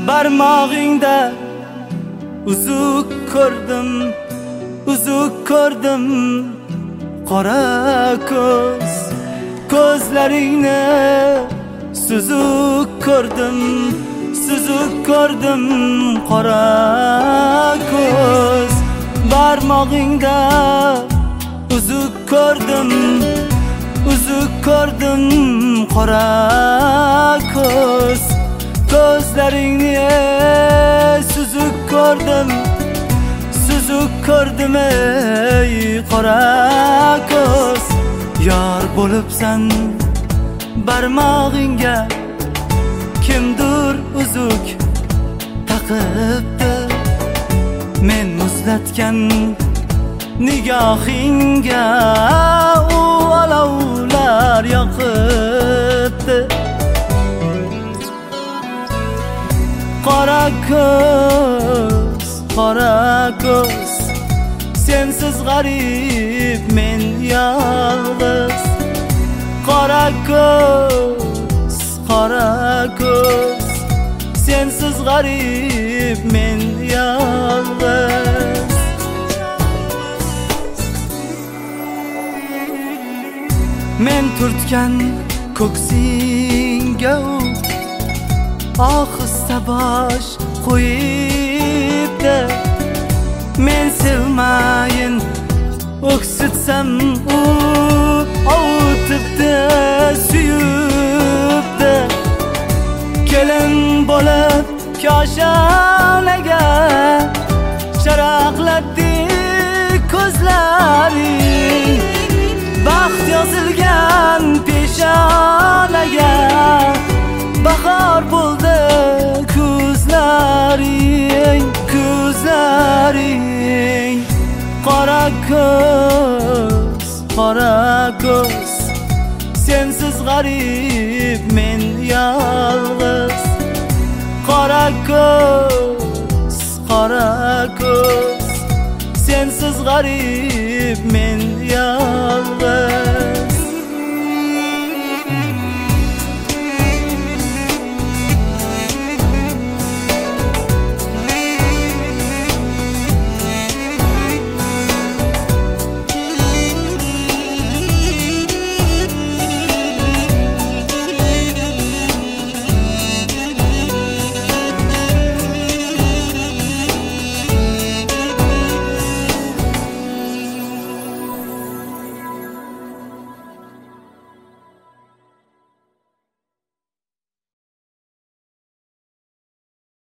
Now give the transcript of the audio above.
barmog'ingda uzuk ko'rdim qora ko'zlaringni suzuk ko'rdim qora ko'z barmog'ingda uzuk ko'rdim qora ko'zlaringni suzuk ko'rdim ey qora ko'z yor bo'libsan barmog'ingga kimdir uzuk taqibdi men muzlatgan nigohingga u olovlar yoqibdi qora ko'z sensiz g'arib men yolg'iz qora ko'z sensiz g'arib men yolg'iz men turtgan ko'ksingga ohista bosh qo'yibdi men sevmayin o'ksitsam u ovutibdi suyibdi kelin bo'lib koshonaga charaqlatdi ko'zlaring baxt yozilgan peshonaga bahor bo'ldi ko'zlaring qora ko'z sensiz g'arib men yolg'iz qora ko'z sensiz g'arib men